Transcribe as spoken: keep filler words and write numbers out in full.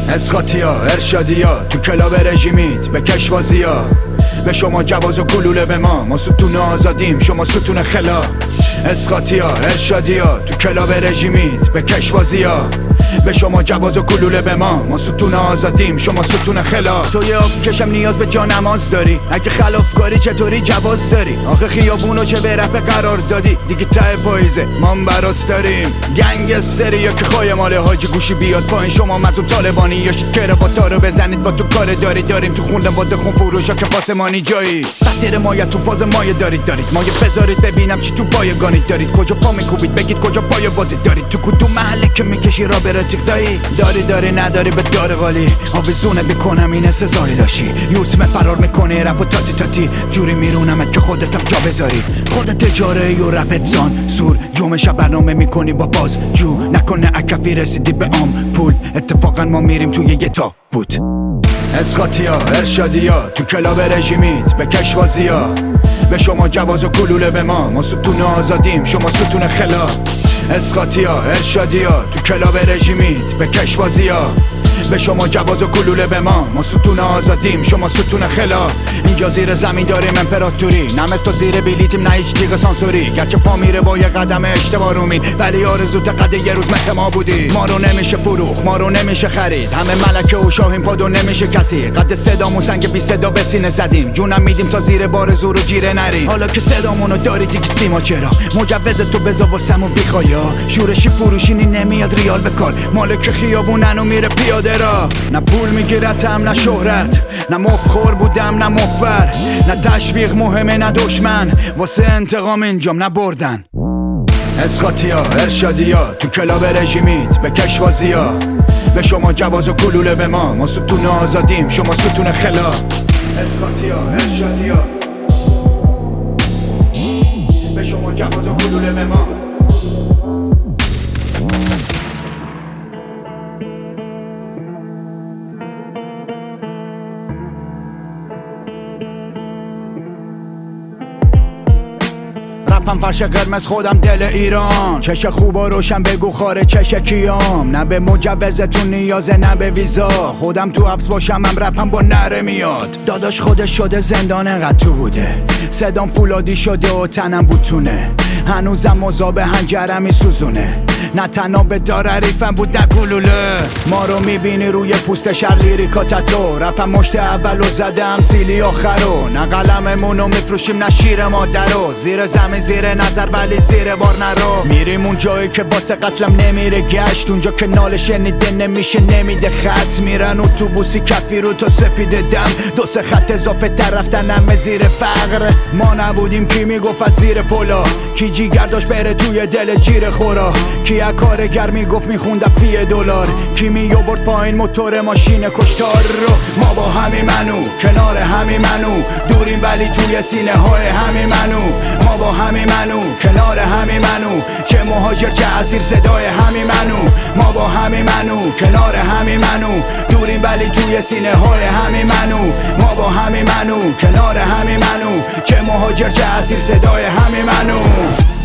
اسقاطیا ارشادیا تو کلاب رژیمیت به کشوازیا، به شما جواز و گلوله به ما، ما ستون آزادیم شما ستون خلا. اسقاطیا ارشادیا تو کلاب رژیمیت به کشوازیا، به شما جواز و گلوله به ما، ما ستون آزادیم شما ستون خلا. تو یه آب کشم نیاز به جا نماز داری، اگه خلافکاری چطوری جواز داری؟ آخه خیابونو چه به رپ قرار دادی؟ دیگه ته پاییزه ما برات داریم گنگستری یا که خواهی مال حاجی گوشی بیاد پایین. شما مزون طالبانی یا شید که رباتا رو بزنید با تو کار داری داریم تو خوندن باده خون فروشا که قاسمانی جایی. خطیر مایه تو فاز مایه دارید دارید مایه بذارید ببینم چی تو بایگانی دارید. کجا پا میکوبید بگید کجا پای بازی دارید؟ تو کدوم محله که میکشی را بره تیک دایی؟ داری داری نداری به دار غالی آویزونه بکنم این سزایی داشی. یوسمه فرار میکنه رپ و تاتی تاتی جوری میرونمت که خودتم جا بذاری. خودت تجاره ای و رپت زان سور جمعه شب برنامه میکنی با باز جو نکنه اکفی رسیدی به آم پول. اتفاقا ما میریم توی یه تابوت. اسقاطیا ارشادیا تو کلاب رژیمیت به کشوازیا، به شما جواز و گلوله به ما، ما ستون آزادیم شما ستون خلا. اسقاطیا ارشادیا تو کلاب رژیمیت به کشوازیا، به شما جواز و گلوله به ما، ما ستون آزادیم شما ستون خلا. اینجا زیر زمین داریم امپراتوری، نمست تو زیر بیلیتیم نه هیچ تیغ سانسوری. گرچه پا میره با یه قدم اشتباه رو مین، ولی آرزوت قد یه روز مثل ما بودی. ما رو نمیشه فروخ ما رو نمیشه خرید، همه ملکه و شاهین پادو نمیشه کسی. قد صدامون سنگ بی صدا به سینه زدیم، جونم میدیم تا زیر بار زور و جیره نریم. حالا که صدامونو داری دیگه سیما چرا؟ مجوز تو بزا واسمون بیخوایا، شورشی فروشینی نمیاد ریال بکار. مالک خیابونن و میره پیاده را. نه پول میگیرتم نه شهرت، نه مفخور بودم نه مفبر، نه تشویق مهمه نه دشمن، واسه انتقام اینجام نه بردن. اسقاطیا ارشادیا تو کلاب رژیمیت به کشوازیا، به شما جواز و گلوله به ما، ما ستون آزادیم شما ستون خلا. اسقاطیا ارشادیا به شما جواز و گلوله به ما. رپم فرش قرمز خودم دل ایران، چش خوب و روشن بگو خاره چش کیام. نه به مجوزتون نیازه نه به ویزا، خودم تو حبس باشم هم رپم با نره میاد. داداش خودش شده زندان انقدر تو بوده، صدام فولادی شده و تنم بوتونه، هنوزم مذاب هنجرم میسوزونه. نه تنها به دار ریفم بود در گلوله، ما رو میبینی روی پوست شر لیریکا تتو. رپم مشت اولو زدم سیلی آخرو، نه قلممونو میفروشیم نه شیر مادرو. زیر زمین زیر نظر ولی زیر بار نرو، میریم اون جایی که واسه قتلم نمیره گشت، اونجا که ناله شنیده نمیشه نمیده خط. میرن اتوبوسی کفی رو تا سپیده دم، دو سه خط اضافه تر رفتن همه زیر فقر. ما نبودیم کی میگفت از زیر پلا، کی جیگر داشت بره توی دل جیر خورا، کی از کارگر میگفت میخوند فی دلار، کی میآورد پایین موتور ماشین کشتار رو. ما با همین منو کنار همین منو دوریم ولی توی سینه های همین منو. ما با همین منو کنار همین منو، چه مهاجر چه اسیر صدای همین منو. ما با همین منو کنار همین منو دوریم ولی توی سینه های همین منو. ما با همین منو کنار همین منو، چه مهاجر چه اسیر صدای همین منو.